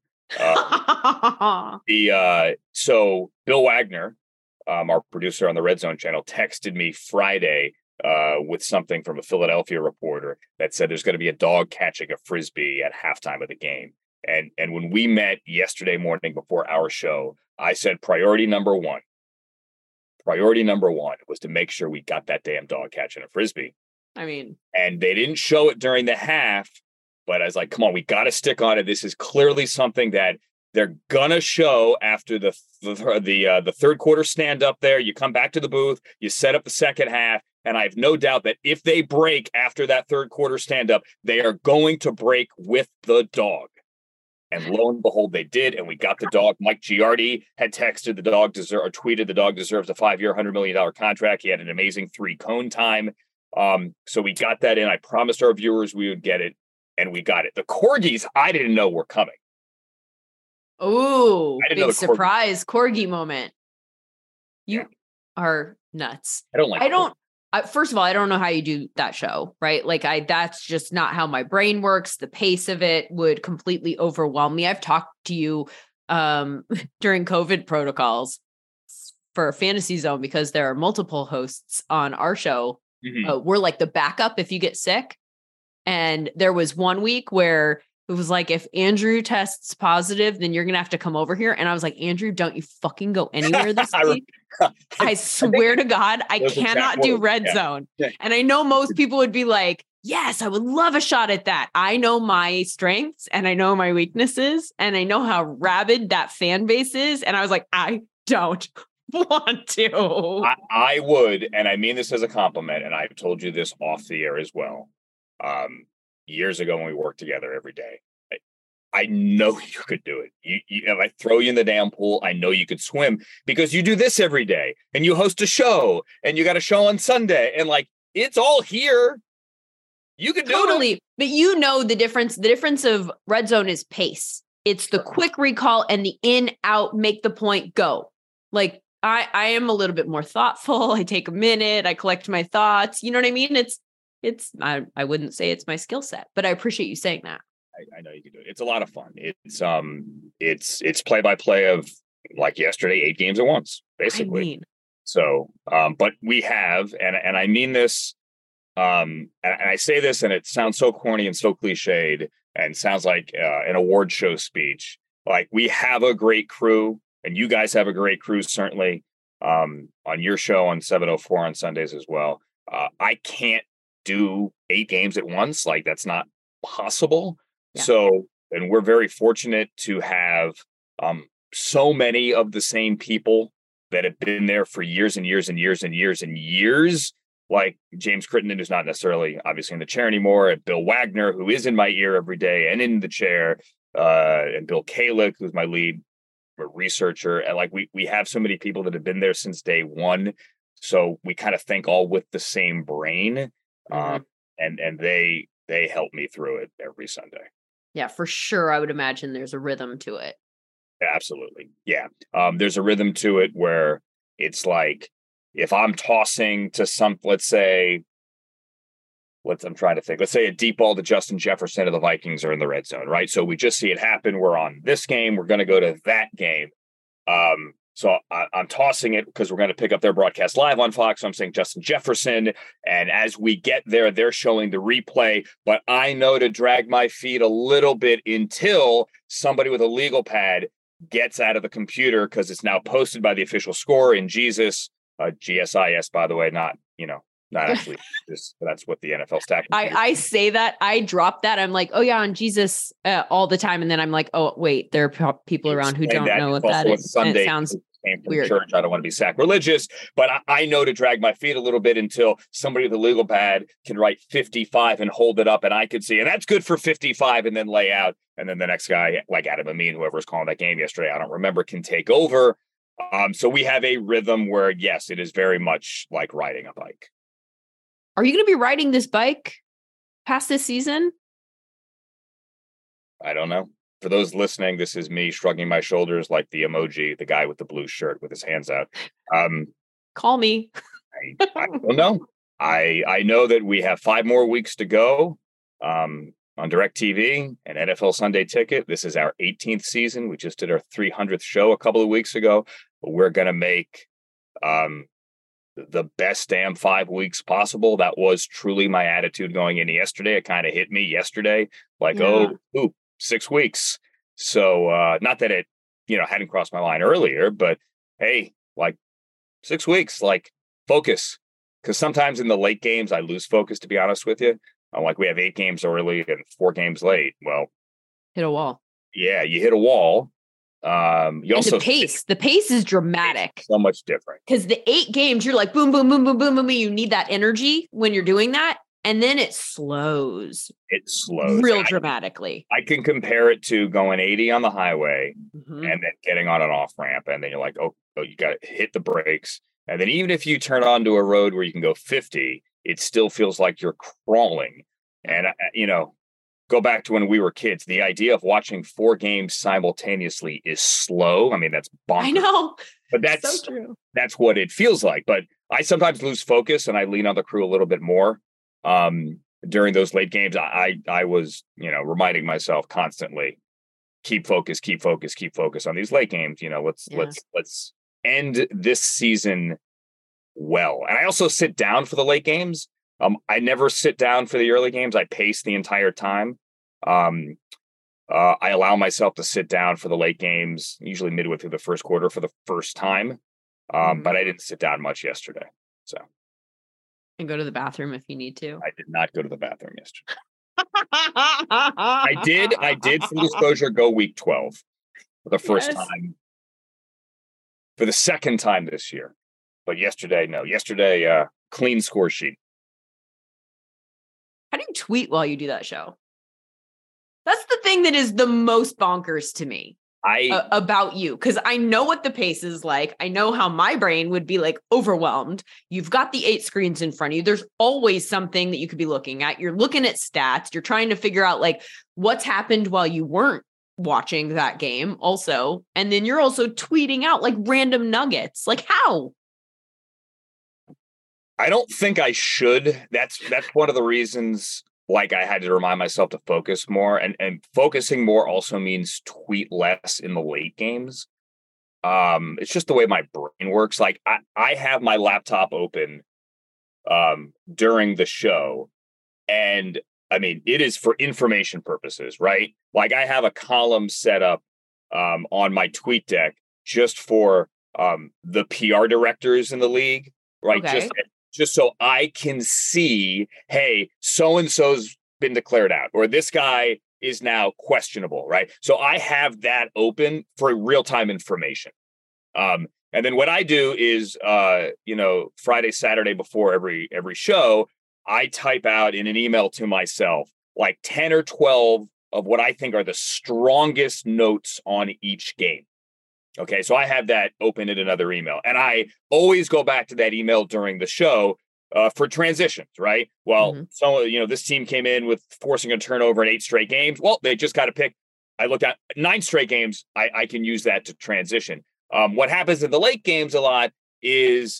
[SPEAKER 3] So Bill Wagner, our producer on the Red Zone channel, texted me Friday with something from a Philadelphia reporter that said there's going to be a dog catching a Frisbee at halftime of the game. And when we met yesterday morning before our show, I said priority number one was to make sure we got that damn dog catching a Frisbee.
[SPEAKER 1] I mean,
[SPEAKER 3] and they didn't show it during the half, but I was like, come on, we got to stick on it. This is clearly something that they're gonna show after the third quarter stand up there. You come back to the booth, you set up the second half, And I have no doubt that if they break after that third quarter stand-up, they are going to break with the dog. And lo and behold, they did, and we got the dog. Mike Giardi had texted tweeted the dog deserves a 5-year, $100 million contract. He had an amazing 3-cone time. So we got that in. I promised our viewers we would get it, and we got it. The corgis, I didn't know were coming.
[SPEAKER 1] Oh, big surprise corgi moment. You are nuts. First of all, I don't know how you do that show, right? Like that's just not how my brain works. The pace of it would completely overwhelm me. I've talked to you during COVID protocols for Fantasy Zone because there are multiple hosts on our show. Mm-hmm. We're like the backup if you get sick. And there was one week where it was like, if Andrew tests positive, then you're going to have to come over here. And I was like, Andrew, don't you fucking go anywhere this week. I swear to God, I cannot do Red Zone. Yeah. And I know most people would be like, yes, I would love a shot at that. I know my strengths and I know my weaknesses and I know how rabid that fan base is. And I was like, I don't want to.
[SPEAKER 3] I would. And I mean this as a compliment. And I've told you this off the air as well. Years ago when we worked together every day, I know you could do it. If I throw you in the damn pool, I know you could swim because you do this every day and you host a show and you got a show on Sunday and like, it's all here. You could do it.
[SPEAKER 1] But you know, the difference of Red Zone is pace. It's the quick recall and the in, out, make the point, go. Like I am a little bit more thoughtful. I take a minute. I collect my thoughts. You know what I mean? I wouldn't say it's my skill set, but I appreciate you saying that.
[SPEAKER 3] I know you can do it. It's a lot of fun. It's play-by-play of like yesterday, 8 games at once, basically. So, but we have, and I mean this, and I say this, and it sounds so corny and so cliched, and sounds like an award show speech. Like we have a great crew, and you guys have a great crew, certainly, on your show on 704 on Sundays as well. I can't do 8 games at once. Like that's not possible. Yeah. So, and we're very fortunate to have so many of the same people that have been there for years and years and years and years and years. Like James Crittenden, who's not necessarily obviously in the chair anymore, and Bill Wagner, who is in my ear every day and in the chair, and Bill Kalick, who's my lead researcher. And like we have so many people that have been there since day one. So we kind of think all with the same brain. Mm-hmm. And they help me through it every Sunday.
[SPEAKER 1] Yeah, for sure. I would imagine there's a rhythm to it.
[SPEAKER 3] Absolutely. Yeah. There's a rhythm to it where it's like, if I'm tossing to let's say a deep ball to Justin Jefferson of the Vikings are in the red zone, right? So we just see it happen. We're on this game. We're going to go to that game. So I'm tossing it because we're going to pick up their broadcast live on Fox. So I'm saying Justin Jefferson. And as we get there, they're showing the replay. But I know to drag my feet a little bit until somebody with a legal pad gets out of the computer because it's now posted by the official score in Jesus, GSIS, by the way, not actually. That's what the NFL stack.
[SPEAKER 1] I say that. I drop that. I'm like, oh yeah, on Jesus all the time. And then I'm like, oh wait, there are people around who don't know what that is.
[SPEAKER 3] Sunday,
[SPEAKER 1] it sounds
[SPEAKER 3] came from
[SPEAKER 1] weird.
[SPEAKER 3] Church. I don't want to be sacrilegious, but I know to drag my feet a little bit until somebody with a legal pad can write 55 and hold it up and I could see, and that's good for 55 and then lay out. And then the next guy, like Adam Amin, whoever was calling that game yesterday, I don't remember, can take over. So we have a rhythm where, yes, it is very much like riding a bike.
[SPEAKER 1] Are you going to be riding this bike past this season?
[SPEAKER 3] I don't know. For those listening, this is me shrugging my shoulders like the emoji, the guy with the blue shirt with his hands out.
[SPEAKER 1] Call me.
[SPEAKER 3] I don't know. I know that we have 5 more weeks to go on DirecTV and NFL Sunday Ticket. This is our 18th season. We just did our 300th show a couple of weeks ago. But we're going to make the best damn 5 weeks possible. That was truly my attitude going in yesterday. It kind of hit me yesterday, like, 6 weeks. So not that it, hadn't crossed my mind earlier, but hey, like 6 weeks, like focus. Because sometimes in the late games, I lose focus, to be honest with you. Like we have 8 games early and 4 games late. Well,
[SPEAKER 1] hit a wall.
[SPEAKER 3] Yeah, you hit a wall. You
[SPEAKER 1] and
[SPEAKER 3] also
[SPEAKER 1] the pace is dramatic.
[SPEAKER 3] So much different.
[SPEAKER 1] Because the 8 games, you're like boom, boom, boom, boom, boom, boom. You need that energy when you're doing that. And then it slows.
[SPEAKER 3] It slows
[SPEAKER 1] real dramatically.
[SPEAKER 3] I can compare it to going 80 on the highway
[SPEAKER 1] Mm-hmm.
[SPEAKER 3] and then getting on an off ramp. And then you're like, oh, you got to hit the brakes. And then even if you turn onto a road where you can go 50, it still feels like you're crawling. And, go back to when we were kids. The idea of watching 4 games simultaneously is slow. I mean, that's bonkers.
[SPEAKER 1] I know.
[SPEAKER 3] But that's
[SPEAKER 1] so true.
[SPEAKER 3] That's what it feels like. But I sometimes lose focus and I lean on the crew a little bit more. During those late games, I was, reminding myself constantly, keep focus on these late games. Let's end this season well. And I also sit down for the late games. I never sit down for the early games. I pace the entire time. I allow myself to sit down for the late games, usually midway through the first quarter for the first time. But I didn't sit down much yesterday. So.
[SPEAKER 1] And go to the bathroom if you need to.
[SPEAKER 3] I did not go to the bathroom yesterday. I did, full disclosure, go week 12 for the first time. For the second time this year. But yesterday, no. Yesterday, clean score sheet.
[SPEAKER 1] How do you tweet while you do that show? That's the thing that is the most bonkers to me about you. Because I know what the pace is like. I know how my brain would be like overwhelmed. You've got the 8 screens in front of you. There's always something that you could be looking at. You're looking at stats. You're trying to figure out like what's happened while you weren't watching that game also. And then you're also tweeting out like random nuggets. Like how?
[SPEAKER 3] I don't think I should. That's one of the reasons like I had to remind myself to focus more, and focusing more also means tweet less in the late games. It's just the way my brain works. Like I have my laptop open during the show, and I mean, it is for information purposes, right? Like I have a column set up on my tweet deck just for the PR directors in the league, right?
[SPEAKER 1] Okay.
[SPEAKER 3] Just so I can see, hey, so-and-so's been declared out, or this guy is now questionable, right? So I have that open for real-time information. And then what I do is, Friday, Saturday before every show, I type out in an email to myself like 10 or 12 of what I think are the strongest notes on each game. Okay, so I have that open in another email, and I always go back to that email during the show for transitions, right? Well, so, this team came in with forcing a turnover in 8 straight games. Well, they just got to pick. I looked at 9 straight games. I can use that to transition. What happens in the late games a lot is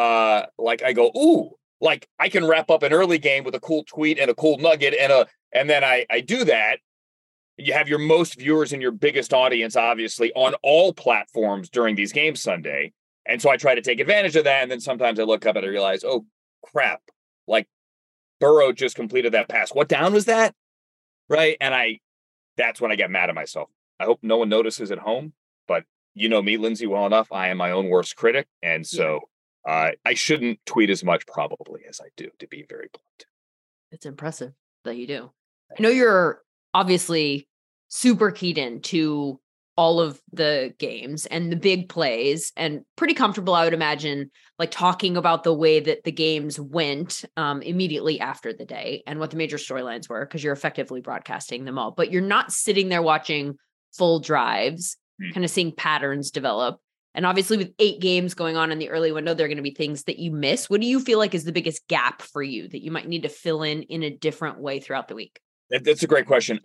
[SPEAKER 3] like I go, ooh, like I can wrap up an early game with a cool tweet and a cool nugget and then I do that. You have your most viewers and your biggest audience, obviously, on all platforms during these games Sunday. And so I try to take advantage of that. And then sometimes I look up and I realize, oh, crap, like Burrow just completed that pass. What down was that? Right. And that's when I get mad at myself. I hope no one notices at home. But you know me, Lindsay, well enough. I am my own worst critic. And so I shouldn't tweet as much probably as I do, to be very blunt.
[SPEAKER 1] It's impressive that you do. I know you're obviously super keyed into all of the games and the big plays and pretty comfortable, I would imagine, like talking about the way that the games went immediately after the day and what the major storylines were, because you're effectively broadcasting them all, but you're not sitting there watching full drives, kind of seeing patterns develop. And obviously with 8 games going on in the early window, there are going to be things that you miss. What do you feel like is the biggest gap for you that you might need to fill in a different way throughout the week?
[SPEAKER 3] That's a great question.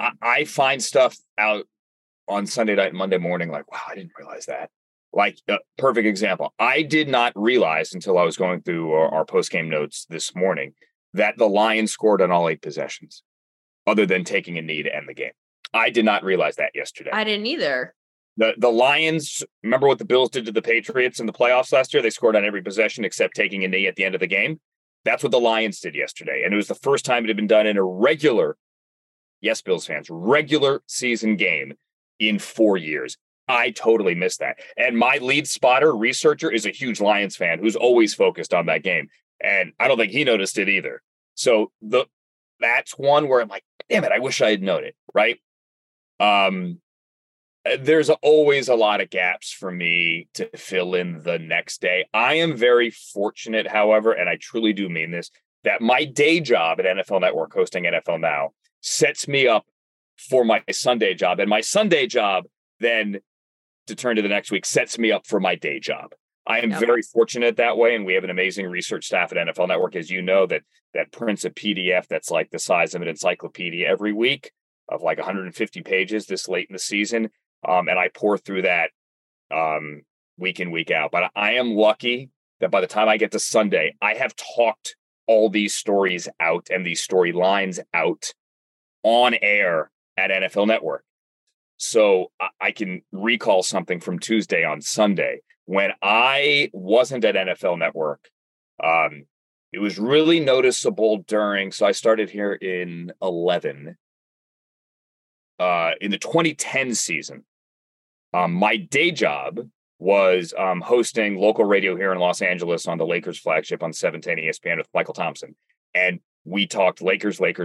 [SPEAKER 3] I find stuff out on Sunday night and Monday morning, like, wow, I didn't realize that. Like, perfect example. I did not realize until I was going through our post-game notes this morning that the Lions scored on all 8 possessions, other than taking a knee to end the game. I did not realize that yesterday.
[SPEAKER 1] I didn't either.
[SPEAKER 3] The Lions, remember what the Bills did to the Patriots in the playoffs last year? They scored on every possession except taking a knee at the end of the game. That's what the Lions did yesterday. And it was the first time it had been done in a regular, yes, Bills fans, regular season game in 4 years. I totally missed that. And my lead spotter, researcher, is a huge Lions fan who's always focused on that game. And I don't think he noticed it either. So that's one where I'm like, damn it, I wish I had known it, right? there's always a lot of gaps for me to fill in the next day. I am very fortunate, however, and I truly do mean this, that my day job at NFL Network hosting NFL Now sets me up for my Sunday job. And my Sunday job then, to turn to the next week, sets me up for my day job. I am very fortunate that way. And we have an amazing research staff at NFL Network, as you know, that prints a PDF that's like the size of an encyclopedia every week of like 150 pages this late in the season. And I pour through that week in, week out. But I am lucky that by the time I get to Sunday, I have talked all these stories out and these storylines out on air at NFL Network. So I can recall something from Tuesday on Sunday when I wasn't at NFL Network. It was really noticeable so I started here in 11, in the 2010 season. My day job was hosting local radio here in Los Angeles on the Lakers flagship on 710 ESPN with Michael Thompson. And we talked Lakers. And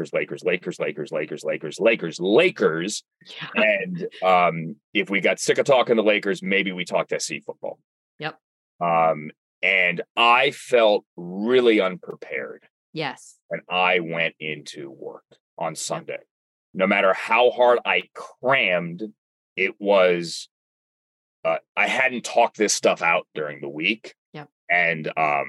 [SPEAKER 3] if we got sick of talking the Lakers, maybe we talked SC football.
[SPEAKER 1] Yep.
[SPEAKER 3] And I felt really unprepared.
[SPEAKER 1] Yes.
[SPEAKER 3] When I went into work on Sunday. Yep. No matter how hard I crammed, it was, I hadn't talked this stuff out during the week.
[SPEAKER 1] Yep.
[SPEAKER 3] And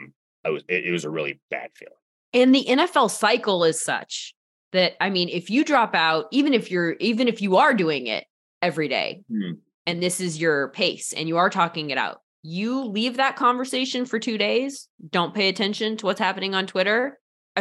[SPEAKER 3] it was a really bad feeling.
[SPEAKER 1] And the NFL cycle is such that, I mean, if you drop out, even if you are doing it every day, and this is your pace and you are talking it out, you leave that conversation for 2 days, don't pay attention to what's happening on Twitter. I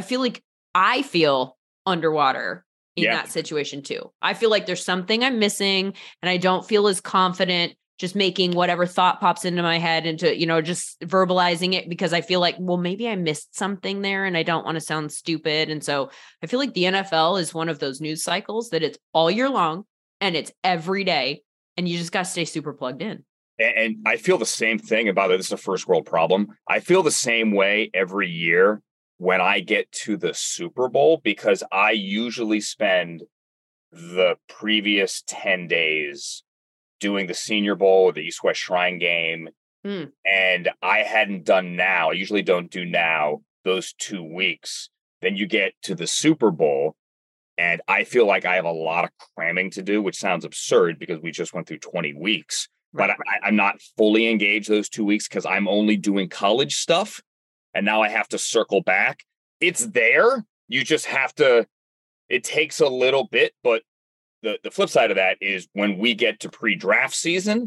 [SPEAKER 1] feel underwater in that situation too. I feel like there's something I'm missing and I don't feel as confident just making whatever thought pops into my head into, just verbalizing it, because I feel like, well, maybe I missed something there and I don't want to sound stupid. And so I feel like the NFL is one of those news cycles that it's all year long and it's every day, and you just got to stay super plugged in.
[SPEAKER 3] And I feel the same thing about it. This is a first world problem. I feel the same way every year when I get to the Super Bowl, because I usually spend the previous 10 days doing the Senior Bowl or the East-West Shrine game. And I hadn't done now. I usually don't do now those 2 weeks. Then you get to the Super Bowl and I feel like I have a lot of cramming to do, which sounds absurd because we just went through 20 weeks. Right. But I'm not fully engaged those 2 weeks because I'm only doing college stuff. And now I have to circle back. It's there. You just have to, it takes a little bit, but the flip side of that is when we get to pre-draft season,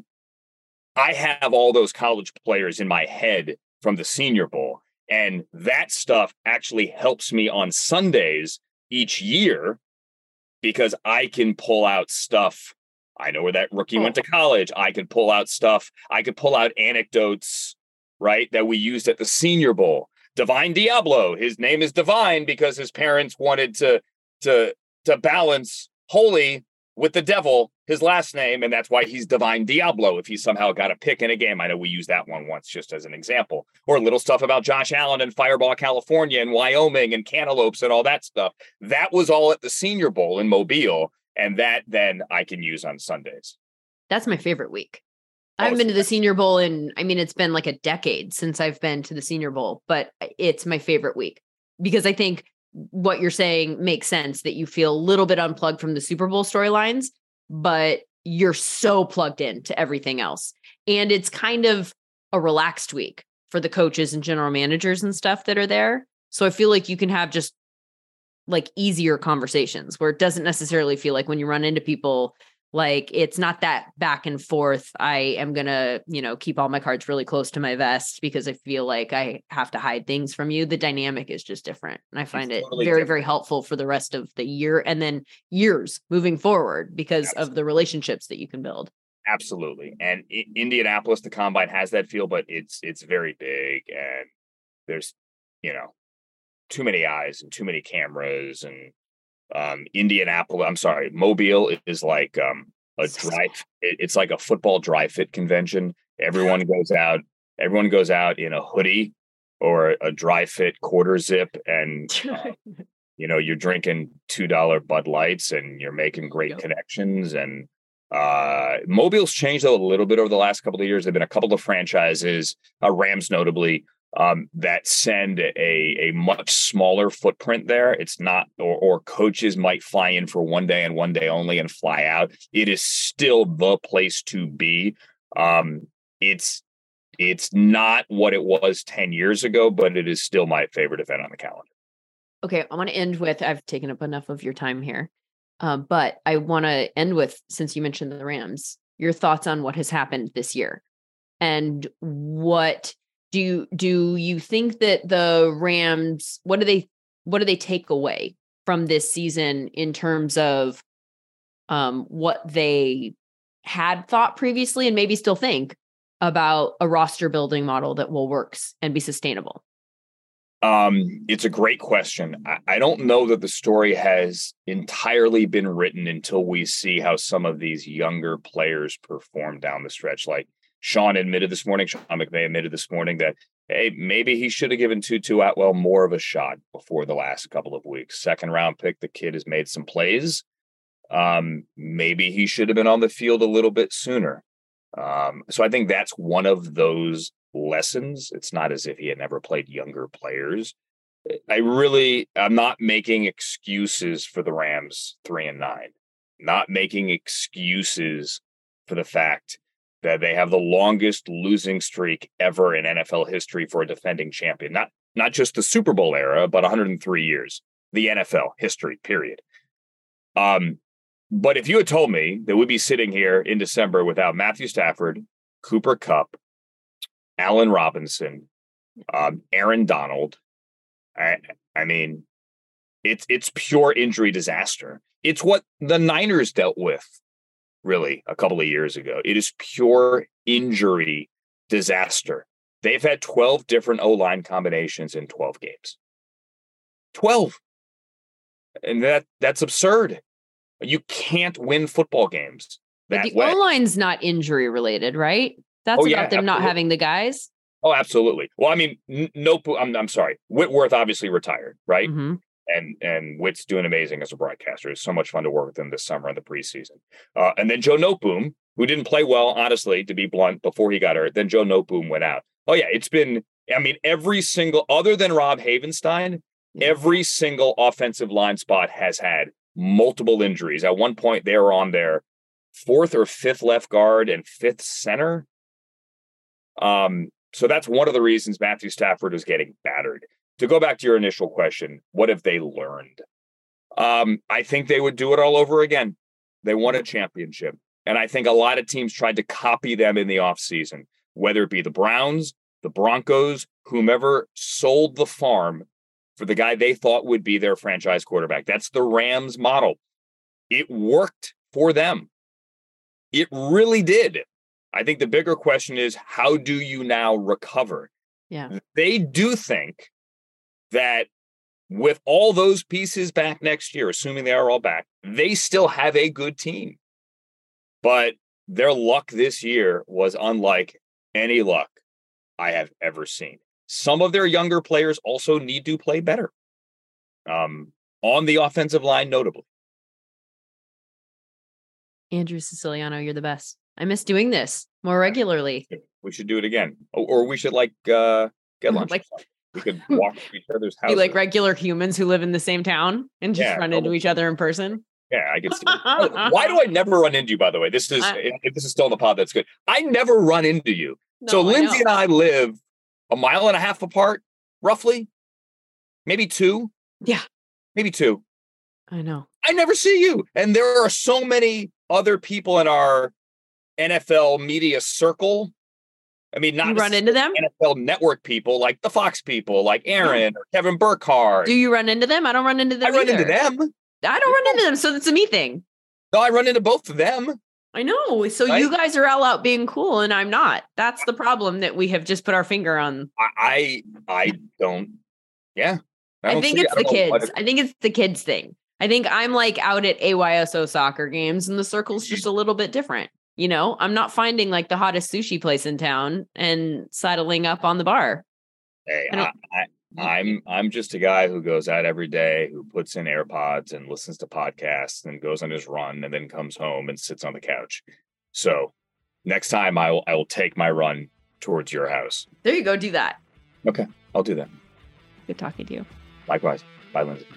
[SPEAKER 3] I have all those college players in my head from the Senior Bowl. And that stuff actually helps me on Sundays each year because I can pull out stuff. I know where that rookie went to college. I could pull out stuff. I could pull out anecdotes, right, that we used at the Senior Bowl. Divine Diablo. His name is Divine because his parents wanted to balance holy with the devil, his last name, and that's why he's Divine Diablo if he somehow got a pick in a game. I know we used that one once just as an example. Or little stuff about Josh Allen and Fireball, California and Wyoming and cantaloupes and all that stuff. That was all at the Senior Bowl in Mobile, and that then I can use on Sundays.
[SPEAKER 1] That's my favorite week. I haven't been to the Senior Bowl it's been like a decade since I've been to the Senior Bowl, but it's my favorite week because I think what you're saying makes sense, that you feel a little bit unplugged from the Super Bowl storylines, but you're so plugged in to everything else. And it's kind of a relaxed week for the coaches and general managers and stuff that are there. So I feel like you can have just like easier conversations where it doesn't necessarily feel like when you run into people, like it's not that back and forth. I am going to, keep all my cards really close to my vest because I feel like I have to hide things from you. The dynamic is just different. And I find it very, very helpful for the rest of the year and then years moving forward because of the relationships that you can build.
[SPEAKER 3] Absolutely. And Indianapolis, the Combine has that feel, but it's very big and there's, too many eyes and too many cameras. And Mobile is like it's like a football dry fit convention. Everyone goes out in a hoodie or a dry fit quarter zip and you're drinking $2 Bud Lights and you're making great connections. And Mobile's changed a little bit over the last couple of years. There've been a couple of franchises, Rams notably, that send a much smaller footprint there. It's not, or coaches might fly in for one day and one day only and fly out. It is still the place to be. It's not what it was 10 years ago, but it is still my favorite event on the calendar.
[SPEAKER 1] Okay, I want to end with, I've taken up enough of your time here, but I want to end with, since you mentioned the Rams, your thoughts on what has happened this year. And what do you think that the Rams, what do they take away from this season in terms of what they had thought previously and maybe still think about a roster building model that will work and be sustainable?
[SPEAKER 3] It's a great question. I don't know that the story has entirely been written until we see how some of these younger players perform down the stretch. Like Sean McVay admitted this morning that, hey, maybe he should have given Tutu Atwell more of a shot before the last couple of weeks. Second round pick, the kid has made some plays. Maybe he should have been on the field a little bit sooner. So I think that's one of those lessons. It's not as if he had never played younger players. I'm not making excuses for the Rams 3-9, not making excuses for the fact that they have the longest losing streak ever in NFL history for a defending champion. Not just the Super Bowl era, but 103 years, the NFL history, period. But if you had told me that we'd be sitting here in December without Matthew Stafford, Cooper Kupp, Allen Robinson, Aaron Donald, I mean, it's pure injury disaster. It's what the Niners dealt with, really, a couple of years ago. It is pure injury disaster. They've had 12 different O-line combinations in 12 games. 12. And that's absurd. You can't win football games that
[SPEAKER 1] but the
[SPEAKER 3] way.
[SPEAKER 1] O-line's not injury related, right? That's about them
[SPEAKER 3] absolutely.
[SPEAKER 1] not having the guys.
[SPEAKER 3] Oh, absolutely. Well, I mean, I'm sorry. Whitworth obviously retired, right?
[SPEAKER 1] Mm-hmm.
[SPEAKER 3] And Whit's doing amazing as a broadcaster. It's so much fun to work with him this summer in the preseason. And then Joe Noteboom, who didn't play well, honestly, to be blunt, before he got hurt. Then Joe Noteboom went out. Oh, yeah, it's been, I mean, every single, other than Rob Havenstein, every single offensive line spot has had multiple injuries. At one point, they were on their fourth or fifth left guard and fifth center. So that's one of the reasons Matthew Stafford is getting battered. To go back to your initial question, what have they learned? I think they would do it all over again. They won a championship. And I think a lot of teams tried to copy them in the offseason, whether it be the Browns, the Broncos, whomever sold the farm for the guy they thought would be their franchise quarterback. That's the Rams model. It worked for them. It really did. I think the bigger question is, how do you now recover?
[SPEAKER 1] Yeah.
[SPEAKER 3] They do think that with all those pieces back next year, assuming they are all back, they still have a good team. But their luck this year was unlike any luck I have ever seen. Some of their younger players also need to play better, on the offensive line, notably. Andrew
[SPEAKER 1] Siciliano, you're the best. I miss doing this more regularly.
[SPEAKER 3] We should do it again. Or we should get lunch. We could walk to each other's houses.
[SPEAKER 1] Be like regular humans who live in the same town and just run into each other in person.
[SPEAKER 3] Yeah, I could see. Why do I never run into you, by the way? This is if this is still in the pod, that's good. I never run into you. No, so Lindsay and I live a mile and a half apart, roughly. Maybe 2.
[SPEAKER 1] Yeah.
[SPEAKER 3] Maybe 2.
[SPEAKER 1] I know.
[SPEAKER 3] I never see you. And there are so many other people in our NFL media circle. I mean, not
[SPEAKER 1] you run into them?
[SPEAKER 3] NFL network people, like the Fox people, like Aaron or Kevin Burkhardt.
[SPEAKER 1] Do you run into them? I don't run into them.
[SPEAKER 3] I run into them.
[SPEAKER 1] I don't run into them, so it's a me thing.
[SPEAKER 3] No, I run into both of them.
[SPEAKER 1] I know. So you guys are all out being cool, and I'm not. That's the problem that we have just put our finger on.
[SPEAKER 3] I don't. Yeah.
[SPEAKER 1] I think it's the kids. I think it's the kids thing. I think I'm like out at AYSO soccer games, and the circle's just a little bit different. You know, I'm not finding like the hottest sushi place in town and settling up on the bar.
[SPEAKER 3] Hey, I'm just a guy who goes out every day, who puts in AirPods and listens to podcasts and goes on his run and then comes home and sits on the couch. So next time I will take my run towards your house.
[SPEAKER 1] There you go. Do that.
[SPEAKER 3] Okay, I'll do that.
[SPEAKER 1] Good talking to you.
[SPEAKER 3] Likewise. Bye, Lindsay.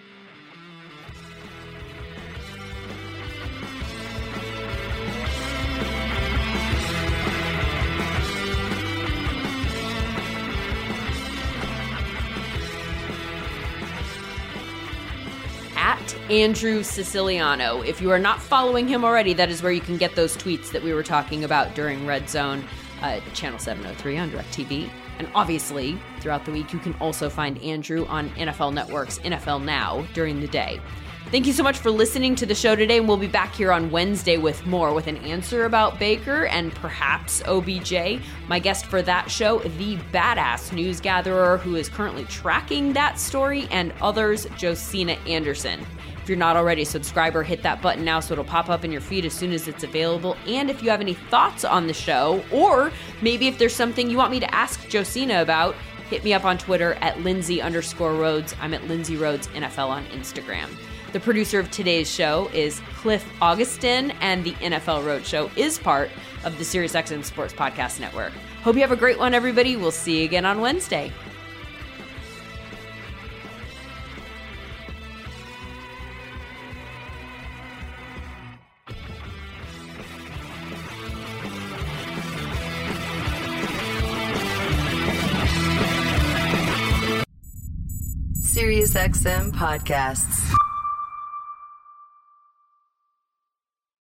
[SPEAKER 1] At Andrew Siciliano. If you are not following him already, that is where you can get those tweets that we were talking about during Red Zone, Channel 703 on DirecTV. And obviously, throughout the week, you can also find Andrew on NFL Network's NFL Now during the day. Thank you so much for listening to the show today, and we'll be back here on Wednesday with more, with an answer about Baker and perhaps OBJ. My guest for that show, the badass news gatherer who is currently tracking that story, and others, Josina Anderson. If you're not already a subscriber, hit that button now so it'll pop up in your feed as soon as it's available. And if you have any thoughts on the show, or maybe if there's something you want me to ask Josina about, hit me up on Twitter at Lindsay_Rhodes. I'm at Lindsay Rhodes NFL on Instagram. The producer of today's show is Cliff Augustin, and the NFL Roadshow is part of the SiriusXM Sports Podcast Network. Hope you have a great one, everybody. We'll see you again on Wednesday.
[SPEAKER 4] SiriusXM Podcasts.